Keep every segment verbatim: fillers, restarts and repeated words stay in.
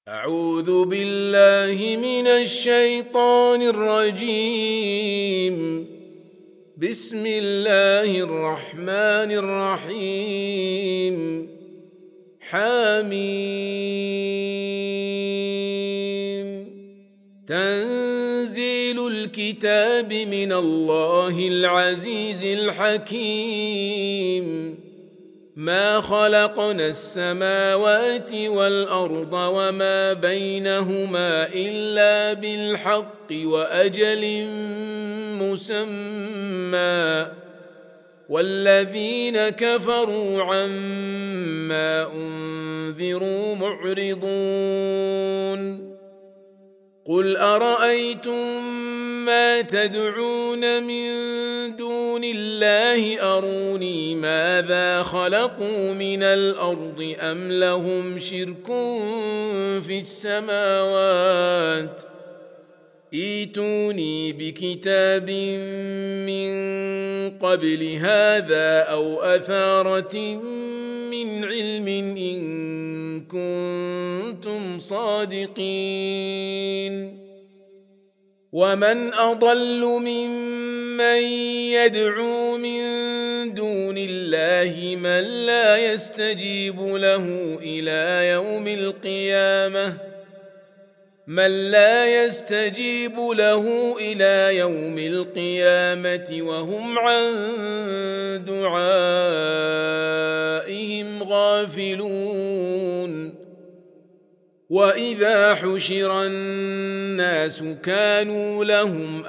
أعوذ بالله من الشيطان الرجيم. بسم الله الرحمن الرحيم. حميم. تنزيل الكتاب من الله العزيز الحكيم. ما خلقنا السماوات والأرض وما بينهما إلا بالحق وأجل مسمى، والذين كفروا عما أنذروا معرضون. قل أرأيتم ما تدعون من دون الله أروني ماذا خلقوا من الأرض أم لهم شرك في السماوات؟ ائتوني بكتاب من قبل هذا أو أثارة من علم إن كنتم صادقين. ومن أضل ممن يدعو من دون الله من لا يستجيب له إلى يوم القيامة من لا يستجيب له إلى يوم القيامة وهم عن دعائهم غافلون. وإذا حشر الناس كانوا لهم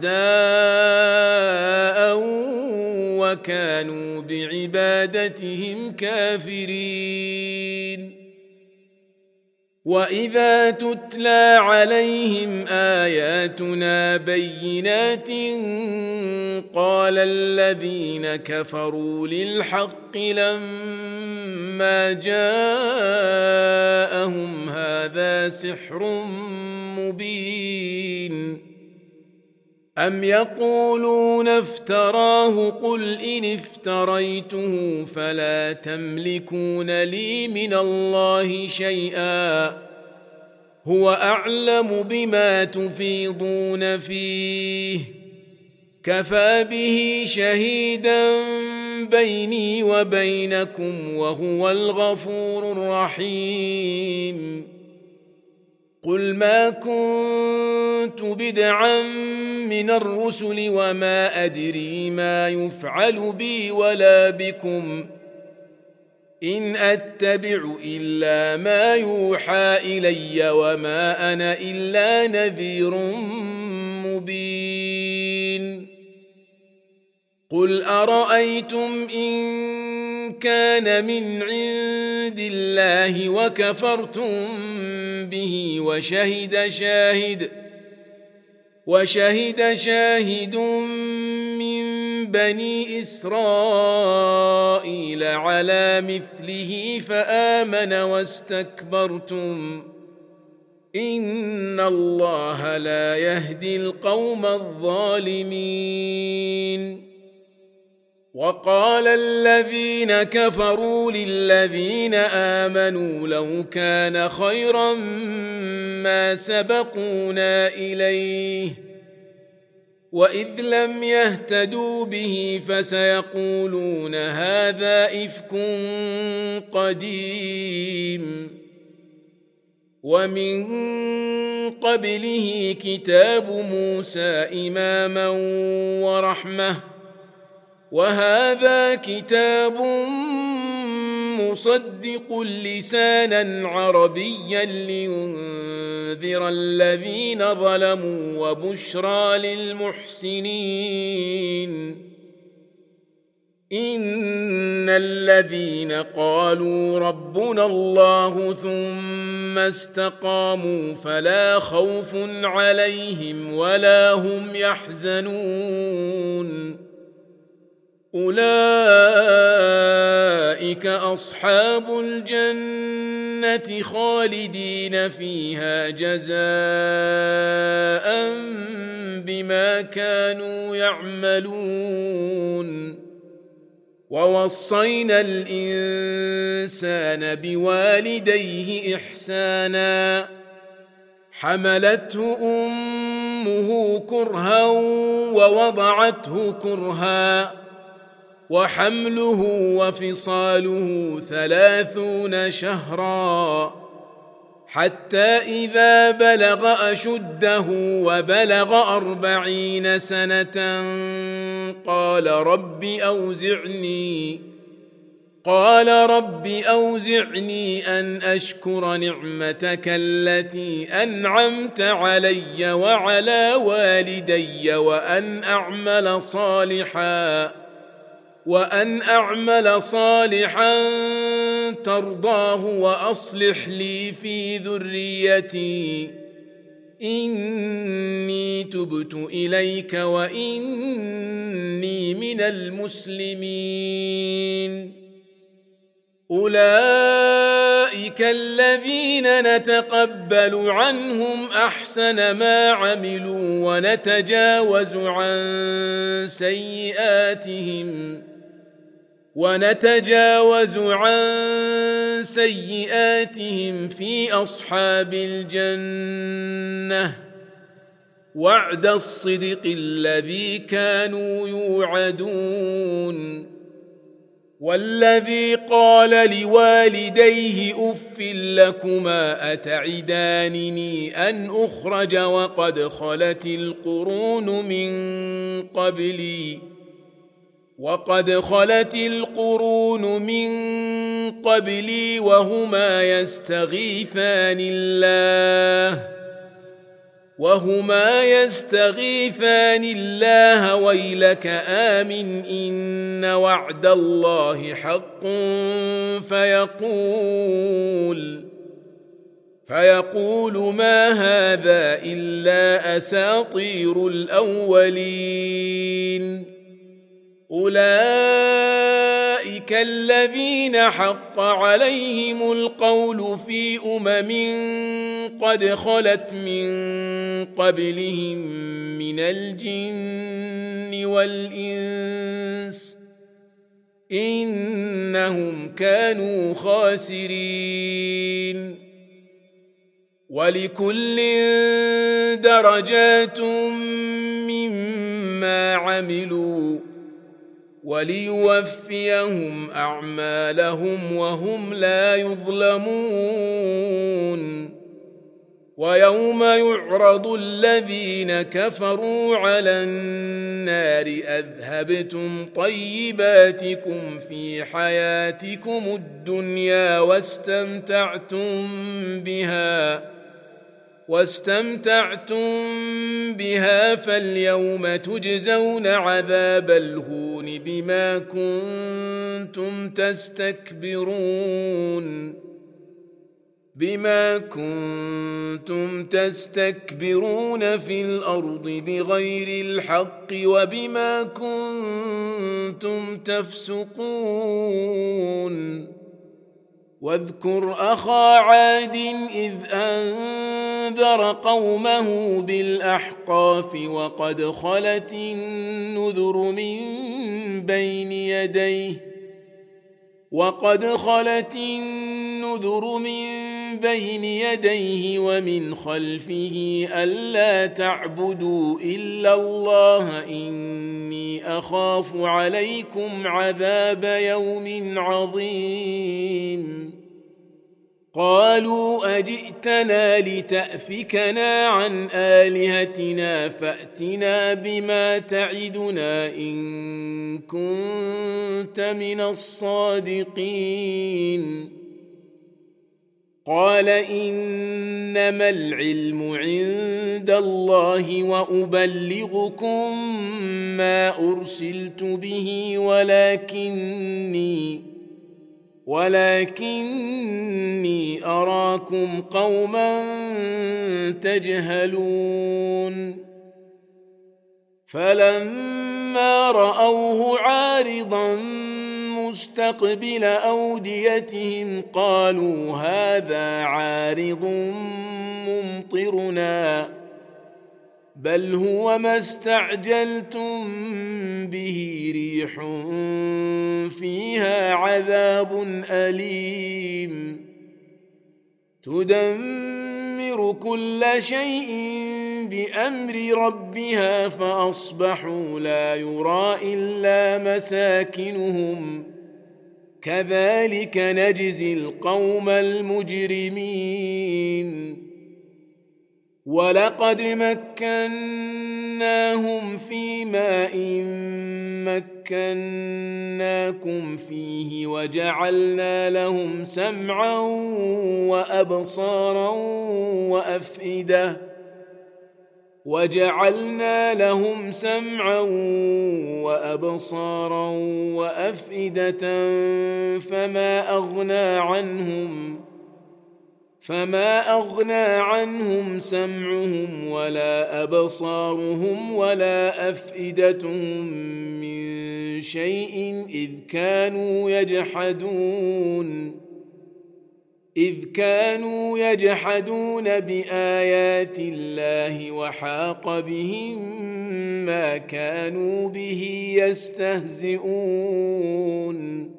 أعداء وكانوا بعبادتهم كافرين. وإذا تتلى عليهم آياتنا بينات قال الذين كفروا للحق لما جاءهم هذا سحر مبين. أم يقولون افتراه قل إن افتريته فلا تملكون لي من الله شيئا هو أعلم بما تفيضون فيه كفى به شهيدا بيني وبينكم وهو الغفور الرحيم. قل ما كنت بدعا من الرسل وما أدري ما يفعل بي ولا بكم إن أتبع إلا ما يوحى إلي وما أنا إلا نذير مبين. قل أرأيتم إن كان من عند الله وكفرتم به وشهد شاهد وشهد شاهد من بني إسرائيل على مثله فآمن واستكبرتم إن الله لا يهدي القوم الظالمين. وقال الذين كفروا للذين آمنوا لو كان خيرا ما سبقونا إليه وإذ لم يهتدوا به فسيقولون هذا إفك قديم. ومن قبله كتاب موسى إماما ورحمة وهذا كتاب مصدق لسانا عربيا لينذر الذين ظلموا وبشرى للمحسنين. إن الذين قالوا ربنا الله ثم استقاموا فلا خوف عليهم ولا هم يحزنون. أولئك أصحاب الجنة خالدين فيها جزاء بما كانوا يعملون. ووصينا الإنسان بوالديه إحسانا حملته أمه كرها ووضعته كرها وحمله وفصاله ثلاثون شهرا حتى إذا بلغ أشده وبلغ أربعين سنة قال رب أوزعني قال رب أوزعني أن أشكر نعمتك التي أنعمت علي وعلى والدي وأن أعمل صالحا وأن أعمل صالحا ترضاه وأصلح لي في ذريتي إني تبت إليك وإني من المسلمين أولئك الذين نتقبل عنهم أحسن ما عملوا ونتجاوز عن سيئاتهم ونتجاوز عن سيئاتهم في أصحاب الجنة وعد الصدق الذي كانوا يوعدون والذي قال لوالديه أف لكما أتعدانني أن أخرج وقد خلت القرون من قبلي وقد خلت القرون من قبلي وهما يستغيثان الله وهما يستغيثان الله ويلك آمن إن وعد الله حق فيقول فيقول ما هذا إلا أساطير الأولين أولئك الذين حق عليهم القول في أمم قد خلت من قبلهم من الجن والإنس إنهم كانوا خاسرين ولكل درجات مما عملوا وليوفيهم أعمالهم وهم لا يظلمون ويوم يعرض الذين كفروا على النار أذهبتم طيباتكم في حياتكم الدنيا واستمتعتم بها واستمتعتم بها فاليوم تجزون عذاب الهون بما كنتم تستكبرون بما كنتم تستكبرون في الأرض بغير الحق وبما كنتم تفسقون واذكر أخا عاد إذ أنذر قومه بالأحقاف وقد خلت النذر من بين يديه وقد خلت النذر من بين يديه ومن خلفه ألا تعبدوا إلا الله إني أخاف عليكم عذاب يوم عظيم قالوا أجئتنا لتأفكنا عن آلهتنا فأتنا بما تعدنا إن كنت من الصادقين قال إنما العلم عند الله وأبلغكم ما أرسلت به ولكني ولكني أراكم قوما تجهلون فلما رأوه عارضا مستقبل أوديتهم قالوا هذا عارض ممطرنا بل هو ما استعجلتم به ريح فيها عذاب أليم تدمر كل شيء بأمر ربها فأصبحوا لا يرى إلا مساكنهم كذلك نجزي القوم المجرمين ولقد مكناهم في ماء مكناكم فيه وجعلنا لهم سمعا وأبصارا وأفئدة وجعلنا لهم سمعا وأبصارا وأفئدة فما أغنى عنهم فما أغنى عنهم سمعهم ولا أبصارهم ولا أفئدتهم من شيء إذ كانوا يجحدون إذ كانوا يجحدون بآيات الله وحاق بهم ما كانوا به يستهزئون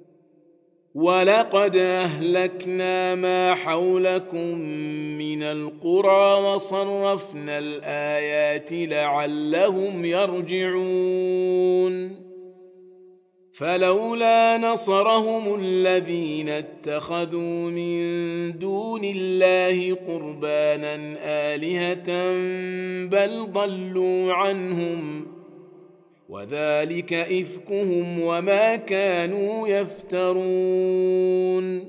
ولقد أهلكنا ما حولكم من القرى وصرفنا الآيات لعلهم يرجعون فلولا نصرهم الذين اتخذوا من دون الله قربانا آلهة بل ضلوا عنهم وذلك إفكهم وما كانوا يفترون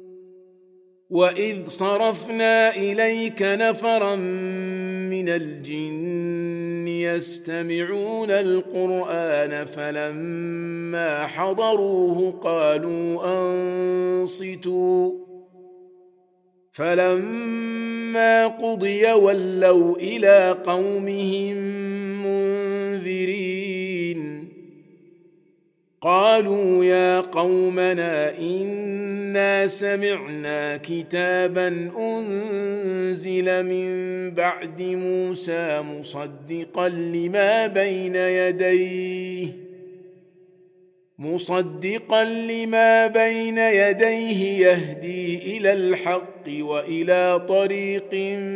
وإذ صرفنا إليك نفرا من الجن يستمعون القرآن فلما حضروه قالوا أنصتوا فلما قضي ولوا إلى قومهم منذرين قالوا يا قومنا إنا سمعنا كتابا أنزل من بعد موسى مصدقا لما بين يديه مصدقا لما بين يديه يهدي إلى الحق وإلى طريق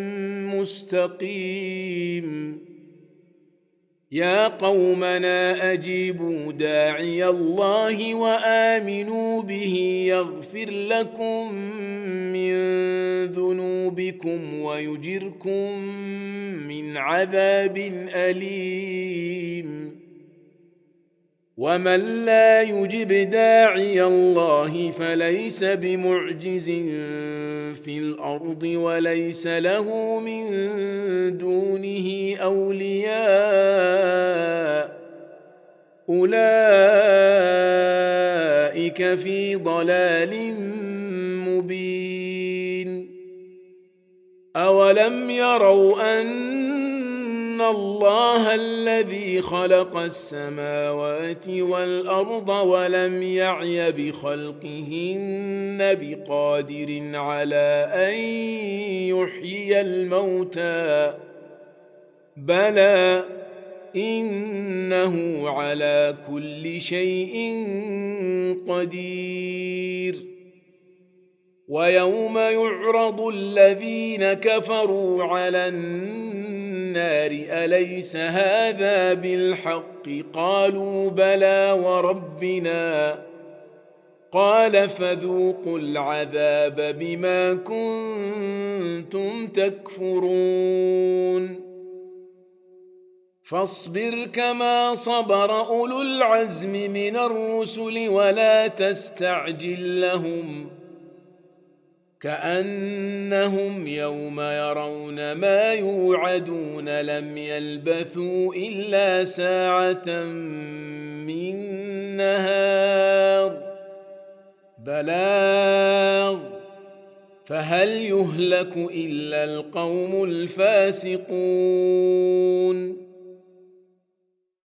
مستقيم يا قومنا أجيبوا داعي الله وآمنوا به يغفر لكم من ذنوبكم ويجركم من عذاب أليم ومن لا يجب داعي الله فليس بمعجز في الأرض وليس له من دونه أولياء أولئك في ضلال مبين أولم يروا أن إن الله الذي خلق السماوات والأرض ولم يعي بخلقهن بقادر على أن يحيي الموتى بلى إنه على كل شيء قدير ويوم يعرض الذين كفروا على النار أليس هذا بالحق قالوا بلى وربنا قال فذوقوا العذاب بما كنتم تكفرون فاصبر كما صبر أولو العزم من الرسل ولا تستعجل لهم كأنهم يوم يرون ما يوعدون لم يلبثوا إلا ساعة من نهار بلاغ فهل يهلك إلا القوم الفاسقون